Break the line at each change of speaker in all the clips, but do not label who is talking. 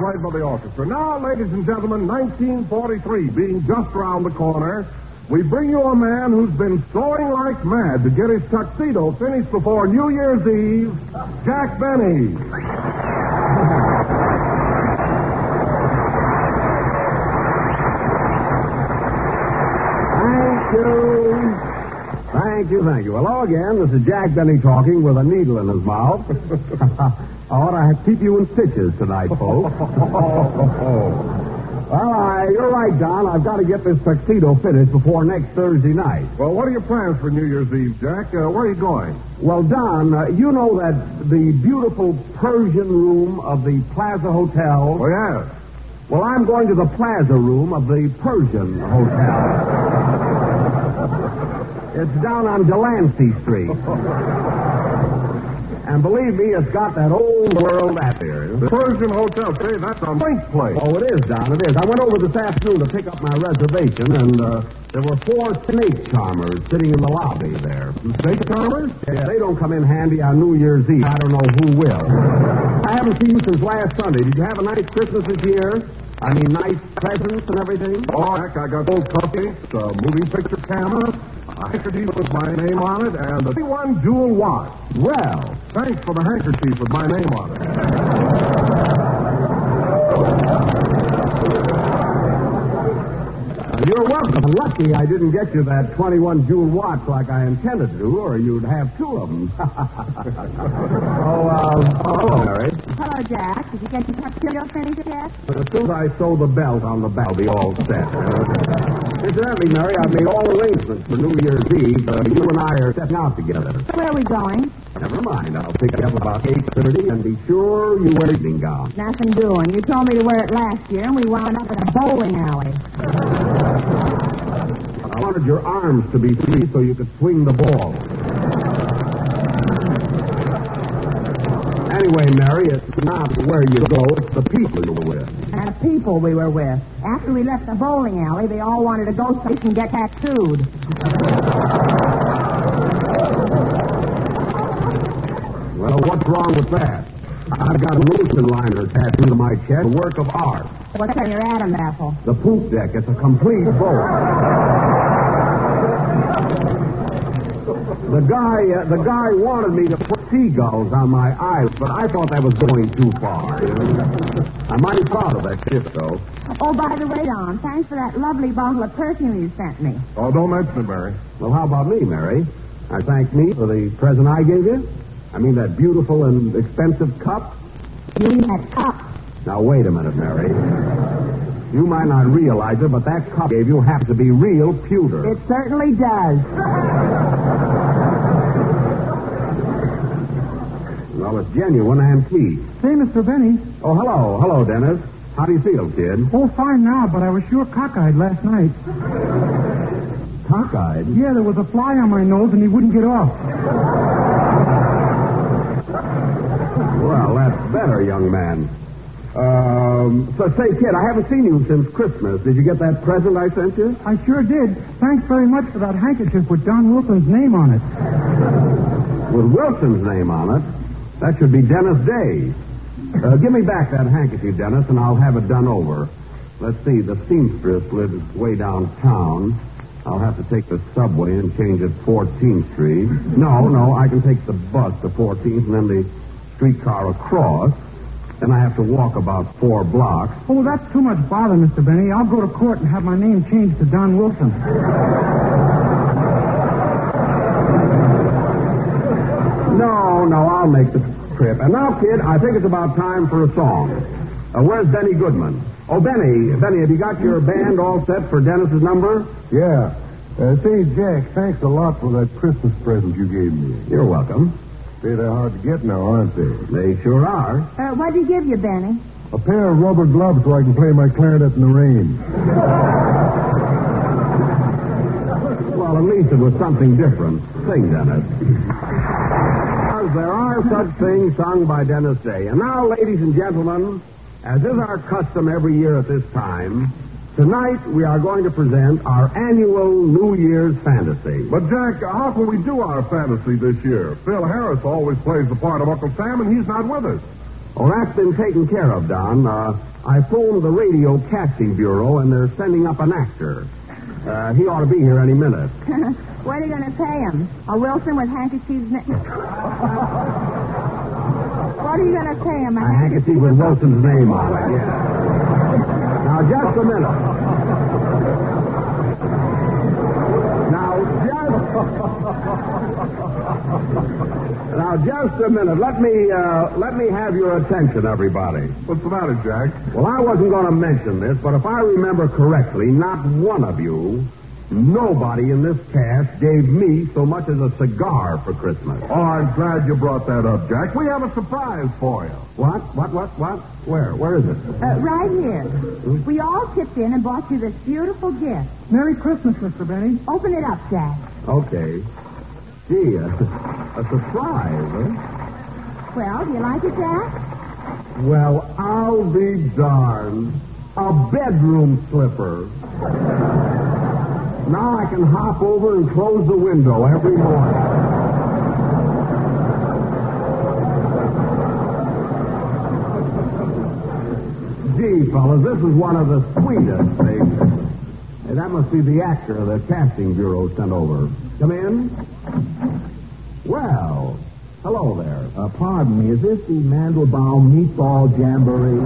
played by the orchestra. Now, ladies and gentlemen, 1943 being just around the corner, we bring you a man who's been sewing like mad to get his tuxedo finished before New Year's Eve, Jack Benny.
Thank you. Hello again. This is Jack Benny talking with a needle in his mouth. I ought to keep you in stitches tonight, folks. Well, you're right, Don. I've got to get this tuxedo finished before next Thursday night.
Well, what are your plans for New Year's Eve, Jack? Where are you going?
Well, Don, you know that the beautiful Persian room of the Plaza Hotel?
Oh, yes.
Well, I'm going to the Plaza room of the Persian Hotel. It's down on Delancey Street. And believe me, it's got that old world atmosphere.
The Persian Hotel, say, that's a nice place.
Oh, it is, Don, it is. I went over this afternoon to pick up my reservation, and there were 4 snake charmers sitting in the lobby there.
Snake charmers?
Yeah, they don't come in handy on New Year's Eve. I don't know who will. I haven't seen you since last Sunday. Did you have a nice Christmas this year? I mean, nice presents and everything?
Oh, heck, I got old cupcakes, a moving picture camera, a handkerchief with my name on it, and a 21 jewel watch.
Well,
thanks for the handkerchief with my name on it.
You're welcome. Lucky I didn't get you that 21 jewel watch like I intended to, or you'd have 2 of them. Hello, Mary.
Hello, Jack. Did you get your tuxedo finished yet?
As soon as I sew the belt on the back, I'll be all set. Incidentally, Mary, I've made all arrangements for New Year's Eve. You and I are stepping out together.
Where are we going?
Never mind. I'll pick you up about 8:30 and be sure you wear evening gown.
Nothing doing. You told me to wear it last year, and we wound up in a bowling alley.
I wanted your arms to be free so you could swing the ball. Anyway, Mary, it's not where you go, it's the people you were with.
And the people we were with. After we left the bowling alley, they all wanted to go someplace and get tattooed.
Well, what's wrong with that? I've got a Wilson liner tattooed on my chest, a work of art.
What's on your Adam apple?
The poop deck. It's a complete boat. The guy wanted me to put seagulls on my eyes, but I thought that was going too far. I'm mighty proud of that ship, though.
Oh, by the way, Don, thanks for that lovely bottle of perfume you sent me.
Oh, don't mention it, Mary.
Well, how about me, Mary? I thank me for the present I gave you. I mean that beautiful and expensive cup.
You mean that cup?
Now, wait a minute, Mary. You might not realize it, but that cup I gave you happens to be real pewter.
It certainly does.
Well, it's genuine antique.
Say, Mr. Benny.
Oh, hello. Hello, Dennis. How do you feel, kid?
Oh, fine now, but I was sure cockeyed last night.
Cockeyed?
Yeah, there was a fly on my nose and he wouldn't get off.
Well, that's better, young man. So say, kid, I haven't seen you since Christmas. Did you get that present I sent you?
I sure did. Thanks very much for that handkerchief with Don Wilson's name on it.
With Wilson's name on it? That should be Dennis Day. Give me back that handkerchief, Dennis, and I'll have it done over. Let's see, the seamstress lives way downtown. I'll have to take the subway and change at 14th Street. No, I can take the bus to 14th and then the streetcar across. Then I have to walk about 4 blocks.
Oh, that's too much bother, Mr. Benny. I'll go to court and have my name changed to Don Wilson.
No, I'll make the trip. And now, kid, I think it's about time for a song. Where's Benny Goodman? Oh, Benny, have you got your band all set for Dennis's number?
Yeah. Say, Jack, thanks a lot for that Christmas present you gave me.
You're welcome.
Say, they're hard to get now, aren't they?
They sure are.
What'd he give you, Benny?
A pair of rubber gloves so I can play my clarinet in the rain.
Well, at least it was something different. Sing, Dennis. There are such things sung by Dennis Day. And now, ladies and gentlemen, as is our custom every year at this time, tonight we are going to present our annual New Year's fantasy.
But, Jack, how can we do our fantasy this year? Phil Harris always plays the part of Uncle Sam, and he's not with us.
Oh, that's been taken care of, Don. I phoned the radio casting bureau, and they're sending up an actor. He ought to be here any minute.
What are you going to pay him? A Wilson with handkerchiefs? What are you going to pay him?
A handkerchief with Wilson's name on it, yeah. Now, just a minute. Now, just a minute. Let me have your attention, everybody.
What's the matter, Jack?
Well, I wasn't going to mention this, but if I remember correctly, not one of you, nobody in this cast gave me so much as a cigar for Christmas.
Oh, I'm glad you brought that up, Jack. We have a surprise for you.
What? Where is it?
Right here. We all chipped in and bought you this beautiful gift.
Merry Christmas, Mr. Benny.
Open it up, Jack.
Okay. Gee, a surprise, huh?
Well, do you like it, Jack?
Well, I'll be darned. A bedroom slipper. Now I can hop over and close the window every morning. Gee, fellas, this is one of the sweetest things. Hey, that must be the actor the casting bureau sent over. Come in. Well, hello there.
Pardon me, is this the Mandelbaum Meatball Jamboree?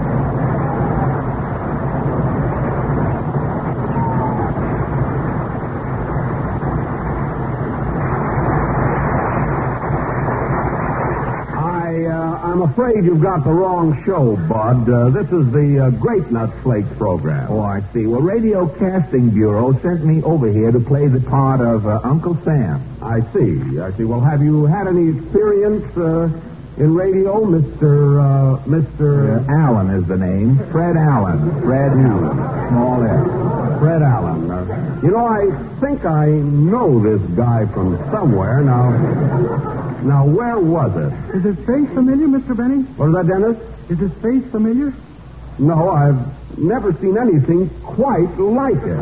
I'm afraid you've got the wrong show, Bud. This is the Grape Nut Flakes program.
Oh, I see. Well, Radio Casting Bureau sent me over here to play the part of Uncle Sam.
I see. Well, have you had any experience in radio, Mr.
Allen is the name. Fred Allen. Fred Allen. Small F.
Fred Allen. I think I know this guy from somewhere. Now, where was it?
Is his face familiar, Mr. Benny?
What is that, Dennis?
Is his face familiar?
No, I've never seen anything quite like it.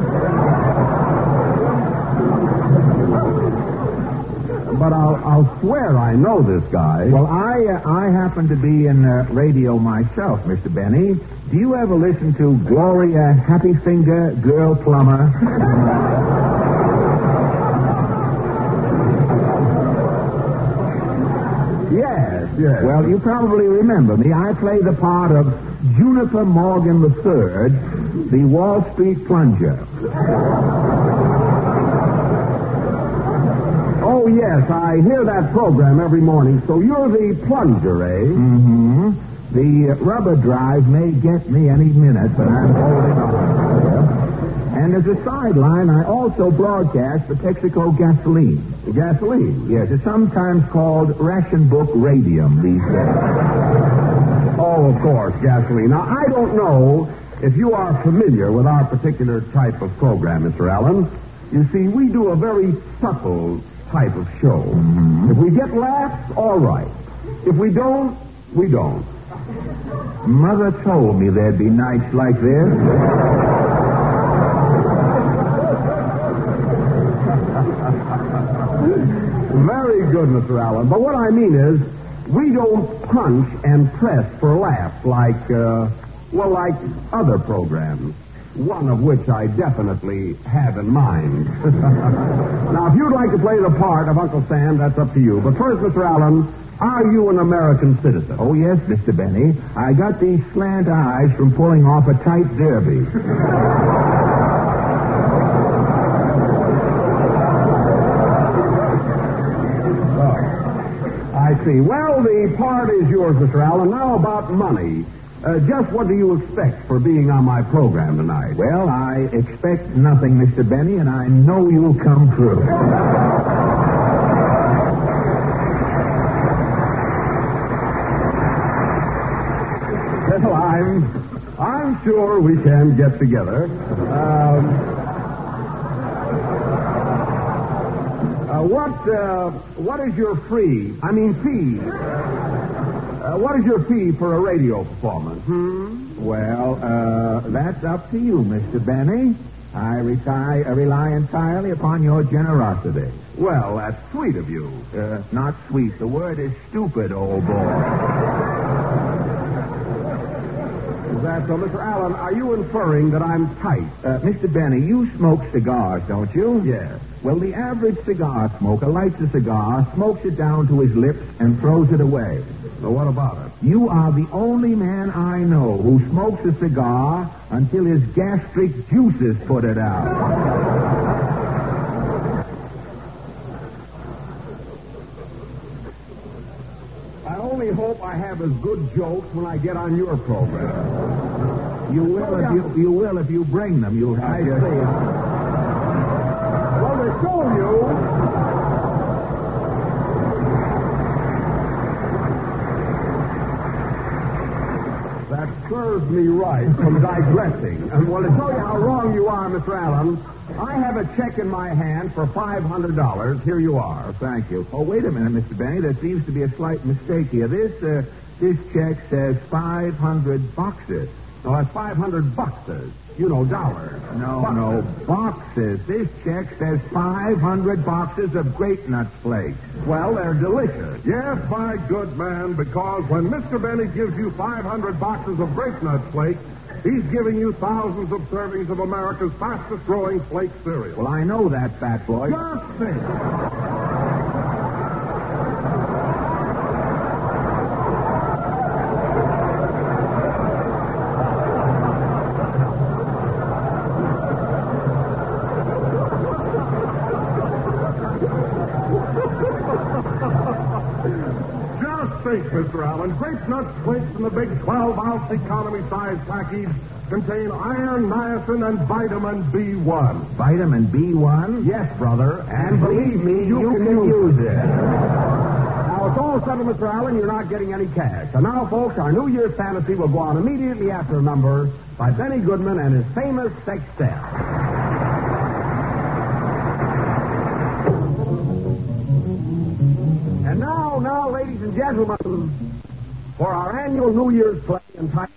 But I'll swear I know this guy.
Well, I happen to be in radio myself, Mr. Benny. Do you ever listen to Gloria Happyfinger, Girl Plumber?
Yes.
Well, you probably remember me. I play the part of Juniper Morgan III, the Wall Street plunger.
Oh, yes, I hear that program every morning. So you're the plunger, eh?
Mm-hmm. The rubber drive may get me any minute, but I'm holding on. And as a sideline, I also broadcast for Texaco Gasoline.
Gasoline?
Yes, it's sometimes called ration book radium these days.
Oh, of course, Gasoline. Now, I don't know if you are familiar with our particular type of program, Mr. Allen. You see, we do a very subtle type of show.
Mm-hmm.
If we get laughs, all right. If we don't, we don't.
Mother told me there'd be nights like this.
Very good, Mr. Allen. But what I mean is, we don't punch and press for laughs like other programs. One of which I definitely have in mind. Now, if you'd like to play the part of Uncle Sam, that's up to you. But first, Mr. Allen, are you an American citizen?
Oh, yes, Mr. Benny. I got these slant eyes from pulling off a tight derby.
I see. Well, the part is yours, Mr. Allen. Now about money. Just what do you expect for being on my program tonight?
Well, I expect nothing, Mr. Benny, and I know you'll come through.
Well, I'm sure we can get together. What is your fee? What is your fee for a radio performance?
Well, that's up to you, Mr. Benny. I rely entirely upon your generosity.
Well, that's sweet of you.
Not sweet. The word is stupid, old boy.
Is that so, Mr. Allen? Are you inferring that I'm tight?
Mr. Benny, you smoke cigars, don't you?
Yes.
Well, the average cigar smoker lights a cigar, smokes it down to his lips, and throws it away.
So what about it?
You are the only man I know who smokes a cigar until his gastric juices put it out.
I only hope I have as good jokes when I get on your program.
You will if you bring them. You'll have
I see. Well, to show you. That serves me right from digressing. And well, to show you how wrong you are, Mr. Allen, I have a check in my hand for $500. Here you are.
Thank you. Oh, wait a minute, Mr. Benny. There seems to be a slight mistake here. This check says 500 boxes.
No, that's 500 boxes. You know, dollars.
No, boxes. This check says 500 boxes of Grape Nuts flakes.
Well, they're delicious.
Yes, my good man, because when Mr. Benny gives you 500 boxes of Grape Nut Flakes, he's giving you thousands of servings of America's fastest-growing flake cereal.
Well, I know that, fat boy.
Just think. Think, Mr. Allen. Grape Nuts Flakes in the big 12-ounce economy-size package contain iron, niacin, and vitamin B1.
Vitamin B1?
Yes, brother. And believe me, you can use it. Now, it's all settled, Mr. Allen. You're not getting any cash. And now, folks, our New Year's fantasy will go on immediately after a number by Benny Goodman and his famous sextet. And now, ladies and gentlemen, for our annual New Year's play entitled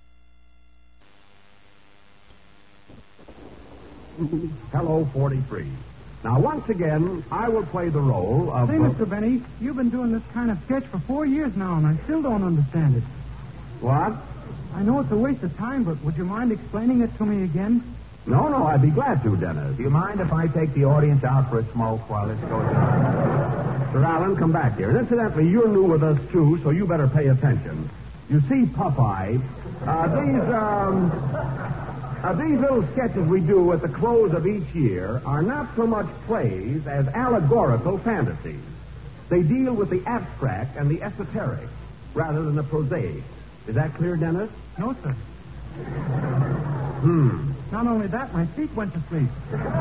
Hello, 43. Now, once again, I will play the role of...
Say, Mr. Benny, you've been doing this kind of sketch for 4 years now, and I still don't understand it.
What?
I know it's a waste of time, but would you mind explaining it to me again?
No, I'd be glad to, Dennis.
Do you mind if I take the audience out for a smoke while this goes on?
Sir Allen, come back here. And incidentally, you're new with us, too, so you better pay attention. You see, Popeye, these little sketches we do at the close of each year are not so much plays as allegorical fantasies. They deal with the abstract and the esoteric rather than the prosaic. Is that clear, Dennis?
No, sir. Not only that, my feet went to sleep.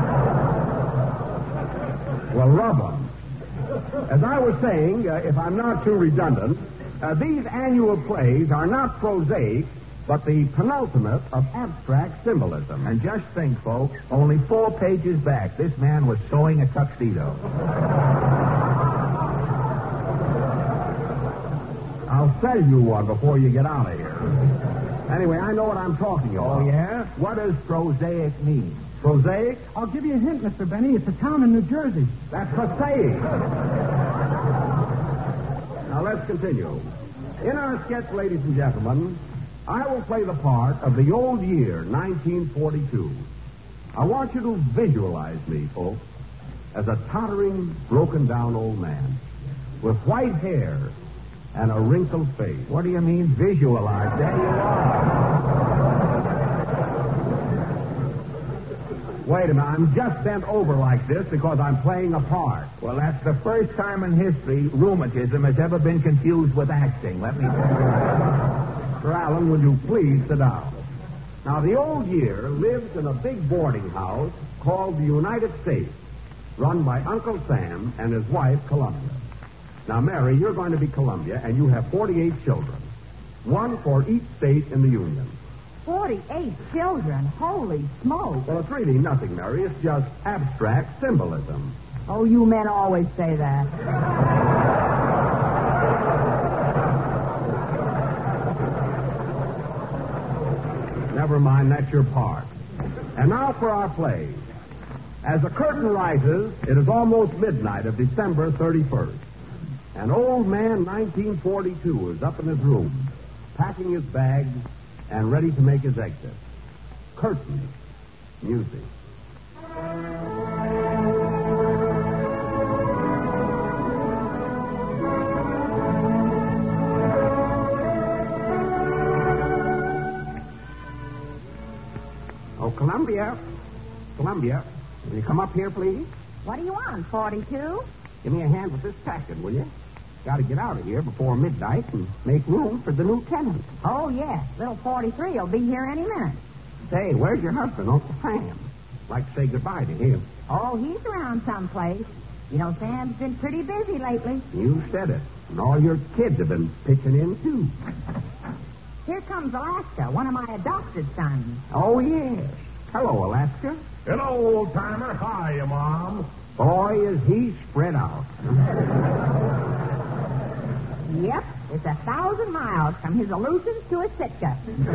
Well, rub 'em. As I was saying, if I'm not too redundant, these annual plays are not prosaic, but the penultimate of abstract symbolism.
And just think, folks, only 4 pages back, this man was sewing a tuxedo.
I'll sell you one before you get out of here. Anyway, I know what I'm talking about.
Oh, yeah? What does prosaic mean?
Prosaic?
I'll give you a hint, Mr. Benny. It's a town in New Jersey.
That's prosaic. Now, let's continue. In our sketch, ladies and gentlemen, I will play the part of the old year, 1942. I want you to visualize me, folks, as a tottering, broken-down old man with white hair and a wrinkled face.
What do you mean, visualize? There you are.
Wait a minute, I'm just bent over like this because I'm playing a part.
Well, that's the first time in history rheumatism has ever been confused with acting. Let me tell you.
Sir Allen, will you please sit down? Now, the old year lives in a big boarding house called the United States, run by Uncle Sam and his wife, Columbia. Now, Mary, you're going to be Columbia, and you have 48 children, one for each state in the Union.
48 children? Holy smoke.
Well, it's really nothing, Mary. It's just abstract symbolism.
Oh, you men always say that.
Never mind, that's your part. And now for our play. As the curtain rises, it is almost midnight of December 31st. An old man, 1942, is up in his room, packing his bags and ready to make his exit. Curtain. Music.
Oh, Columbia. Columbia, will you come up here, please?
What do you want, 42?
Give me a hand with this packet, will you? Got to get out of here before midnight and make room for the new tenant.
Oh, yes. Little 43 will be here any minute.
Say, where's your husband, Uncle Sam? Like to say goodbye to him.
Oh, he's around someplace. You know, Sam's been pretty busy lately.
You said it. And all your kids have been pitching in, too.
Here comes Alaska, one of my adopted sons.
Oh, yes. Hello, Alaska.
Hello, old-timer. Hi, Mom.
Boy, is he spread out.
Yep, it's 1,000 miles from his Aleutians to his Sitka.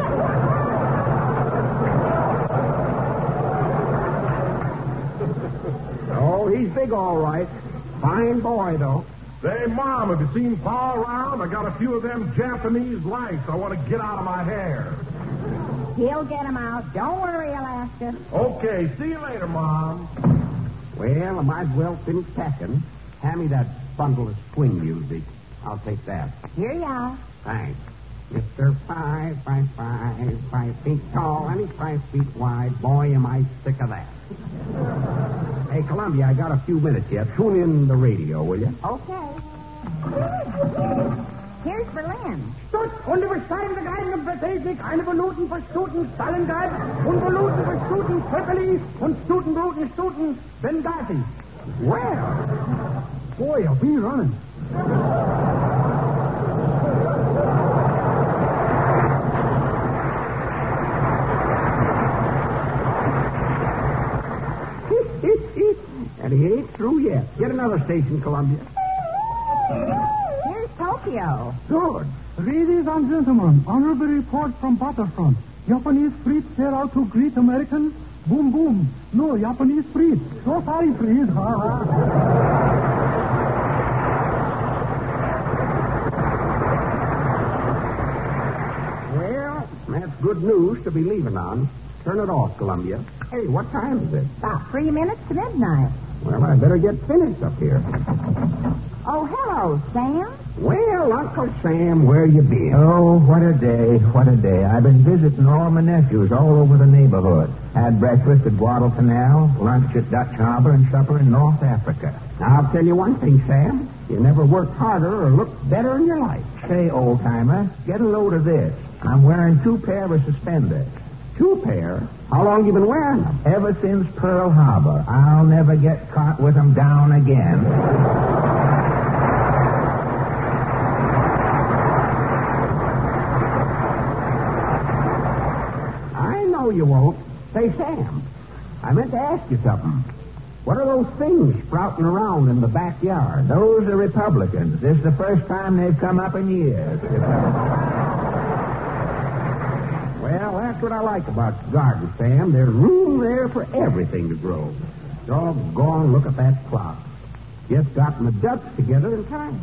Oh, he's big, all right. Fine boy, though.
Say, Mom, have you seen Pa around? I got a few of them Japanese lights I want to get out of my hair.
He'll get him out. Don't worry, Alaska.
Okay, see you later, Mom.
Well, I might as well finish packing. Hand me that bundle of swing music. I'll take that.
Here you are.
Thanks. Mr. 5 feet tall, and he's 5 feet wide. Boy, am I sick of that. Hey, Columbia, I got a few minutes yet. Tune in the radio, will you?
Okay. Here's Berlin.
Dort unüberschreitende Geiden Befähigt, eine Minuten für Stuten Stalingrad und Minuten für Stuten Tripoli und Stutenbruten Stuten Benghazi.
Well,
Boy, I'll be running.
and he ain't through yet. Get another station, Columbia.
Here's Tokyo.
Good.
Ladies and gentlemen, honorable report from Battlefront. Japanese fleet set out to greet Americans. Boom, boom. No, Japanese fleet. So sorry, fleet. Ha, ha.
Well, that's good news to be leaving on. Turn it off, Columbia. Hey, what time is it?
About 3 minutes to midnight.
Well, I better get finished up here.
Oh, hello, Sam.
Well, Uncle Sam, where you been?
Oh, what a day, what a day. I've been visiting all my nephews all over the neighborhood. Had breakfast at Guadalcanal, lunch at Dutch Harbor, and supper in North Africa.
I'll tell you one thing, Sam. You never worked harder or looked better in your life.
Say, old-timer, get a load of this. I'm wearing 2 pair of suspenders.
2 pair? How long you been wearing them?
Ever since Pearl Harbor. I'll never get caught with them down again.
I know you won't. Say, Sam, I meant to ask you something. What are those things sprouting around in the backyard?
Those are Republicans. This is the first time they've come up in years.
Well, that's what I like about the garden, Sam. There's room there for everything to grow. Doggone, look at that clock. Just gotten the ducks together in time.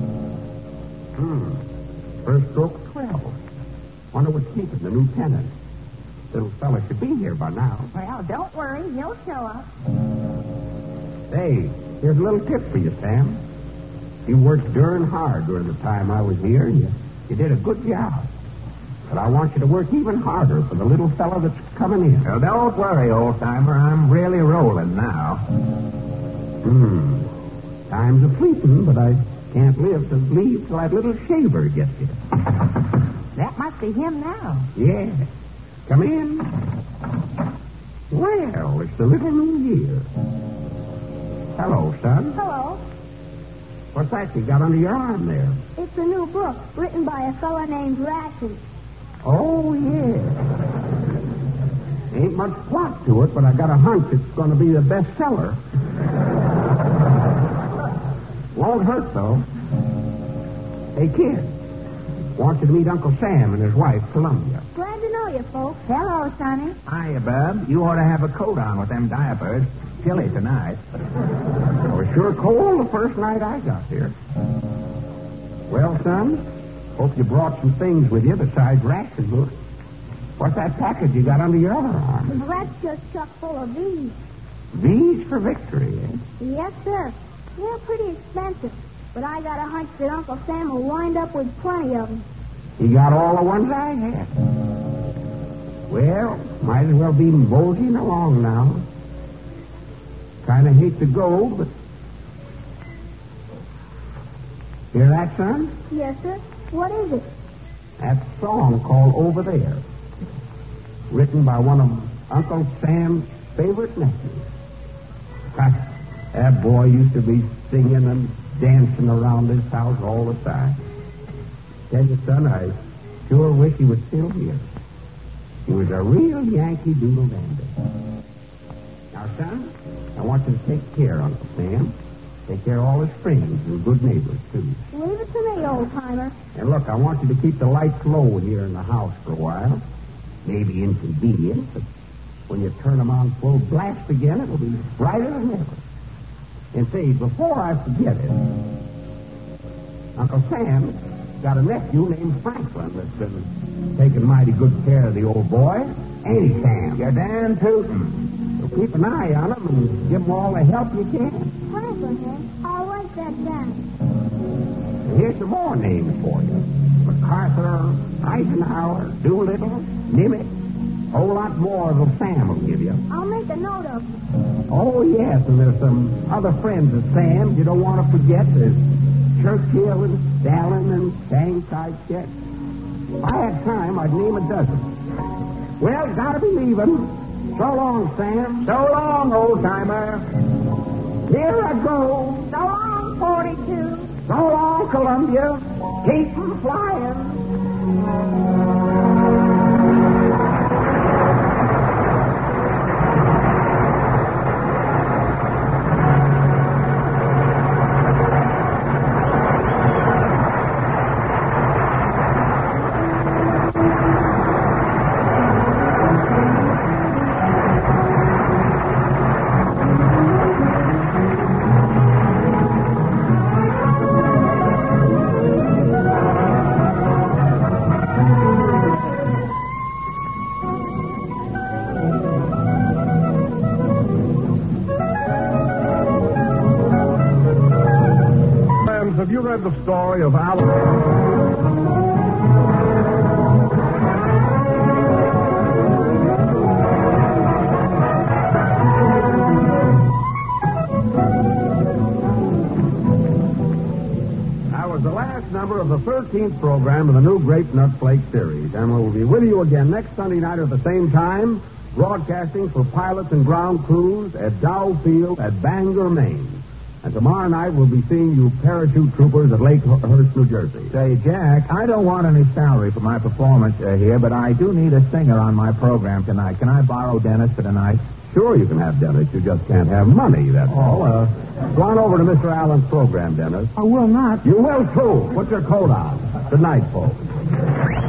First stroke of 12. Wonder what's keeping the new tenant. Little fella should be here by now.
Well, don't worry. He'll show up.
Hey, here's a little tip for you, Sam. You worked darn hard during the time I was here, and you did a good job. But I want you to work even harder for the little fella that's coming in.
Well, don't worry, old-timer. I'm really rolling now.
Time's a-fleeting, but I can't leave till that little shaver gets here.
That must be him now.
Yeah. Come in. Well, it's the little new year. Hello, son.
Hello.
What's that you got under your arm there?
It's a new book written by a fellow named Ratchet.
Oh, yeah. Ain't much plot to it, but I got a hunch it's going to be the bestseller. Won't hurt, though. Hey, kid. Want you to meet Uncle Sam and his wife, Columbia.
Glad to know you, folks.
Hello, Sonny.
Hiya, Bub. You ought to have a coat on with them diapers. Chilly tonight.
It was sure cold the first night I got here. Well, son, hope you brought some things with you besides ration boots. What's that package you got under your other arm?
That's just chock full of these.
V's for victory, eh?
Yes, sir. They're pretty expensive, but I got a hunch that Uncle Sam will wind up with plenty of them.
He got all the ones I had. Well, might as well be moseying along now. Kind of hate to go, but... Hear that, son?
Yes, sir. What is it?
That song called Over There. Written by one of Uncle Sam's favorite nephews. That boy used to be singing and dancing around this house all the time. Tell you, son, I sure wish he was still here. He was a real Yankee Doodle Dandy. Now, son, I want you to take care of Uncle Sam. Take care of all his friends and good neighbors, too.
Leave it to me, old-timer.
And look, I want you to keep the lights low here in the house for a while. Maybe inconvenient, but when you turn them on full blast again, it'll be brighter than ever. And say, before I forget it, Uncle Sam got a nephew named Franklin that's been taking mighty good care of the old boy. Ain't he, Sam? You're damn tootin'. So keep an eye on him and give him all the help you can.
Franklin, eh? I'll write that down.
Here's some more names for you. MacArthur, Eisenhower, Doolittle, Nimitz. A whole lot more than Sam will give you.
I'll make a note of them.
Oh, yes, and there's some other friends of Sam's you don't want to forget. There's Churchill and Dallin and Shanghai Chet. If I had time, I'd name a dozen. Well, gotta be leaving. So long, Sam.
So long, old-timer.
Here I go.
So long, 42.
So long, Columbia. Keep 'em flying.
Have you read the story of Alan?
That was the last number of the 13th program of the new Grape Nut Flake series, and we'll be with you again next Sunday night at the same time, broadcasting for pilots and ground crews at Dow Field at Bangor, Maine. And tomorrow night we'll be seeing you parachute troopers at Lakehurst, New Jersey.
Say, Jack, I don't want any salary for my performance here, but I do need a singer on my program tonight. Can I borrow Dennis for tonight?
Sure you can have Dennis. You just can't have money, that's all. Go on over to Mr. Allen's program, Dennis.
I will not.
You will, too. Put your coat on. Good night, folks.